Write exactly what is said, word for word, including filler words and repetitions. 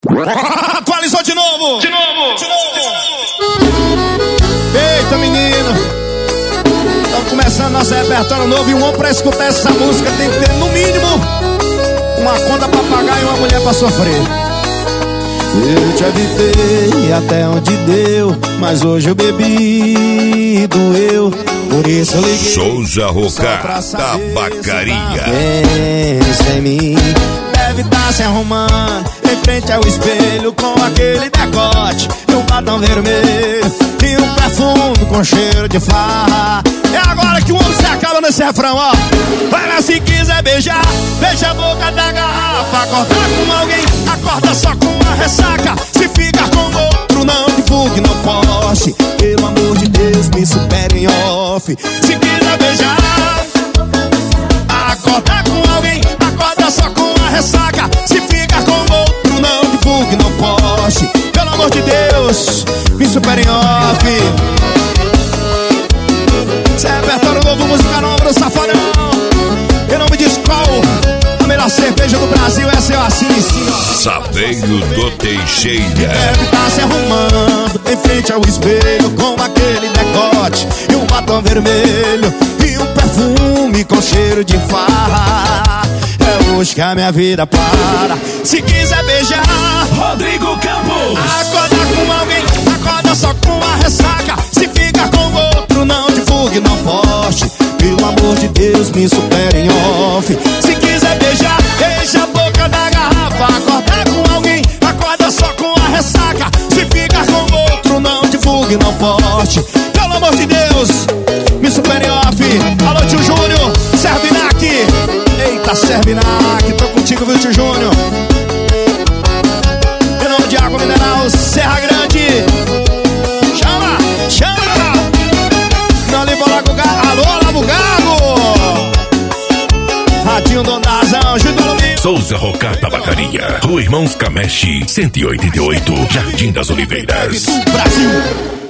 Atualizou de novo! De novo! De novo! Eita, menino! Estamos começando nosso repertório novo e um homem pra escutar essa música tem que ter, no mínimo, uma conta pra pagar e uma mulher pra sofrer. Eu te evitei até onde deu, mas hoje eu bebi, doeu. Por isso eu liguei Souza Rocá, Tabacaria. Pensa em mim, deve estar se arrumando em frente ao espelho com aquele decote e um batom vermelho e um perfume com cheiro de farra. É agora que o homem se acaba nesse refrão, ó. Olha, se quiser beijar, beija a boca da garrafa. Acordar com alguém, acorda só com a ressaca. Se ficar com outro, não divulgue, não poste. Pelo amor de Deus, me supere em off. Se quiser beijar, acordar com alguém, acorda só com a ressaca. Se ficar com outro, não divulgue, não poste. Pelo amor de Deus, me supere em off. Esse é repertório novo, música nova do Safadão. Eu não me diz qual a melhor cerveja do Brasil, essa eu assino em cima. Saveiro do Teixeira. Deve estar se arrumando em frente ao espelho com aquele decote e um batom vermelho e um perfume com cheiro de farra. É hoje que a minha vida para. Se quiser beijar, Rodrigo Campos. acordar com alguém, acorda só com a ressaca. Se ficar com outro, não divulgue, não poste. Pelo amor de Deus, me supere em off. Se quiser beijar, beija a boca da garrafa. Acordar com alguém, acorda só com a ressaca. Se ficar com outro, não divulgue, não poste. Pelo amor de Deus, me supere em off. Alô, tio Júnior, Servinac. Eita, Servinac, tô contigo, viu, tio Júnior? Em nome de Água Mineral, Serra Grande. Chama, chama. Não lhe vou lá com o Gago. Alô, lá no Gago. Radinho do Nazão, junto ao Luminho. Souza Rocá, Tabacaria. Rua Irmãos Cameshi, cento e oitenta e oito, Jardim das Oliveiras. Brasil.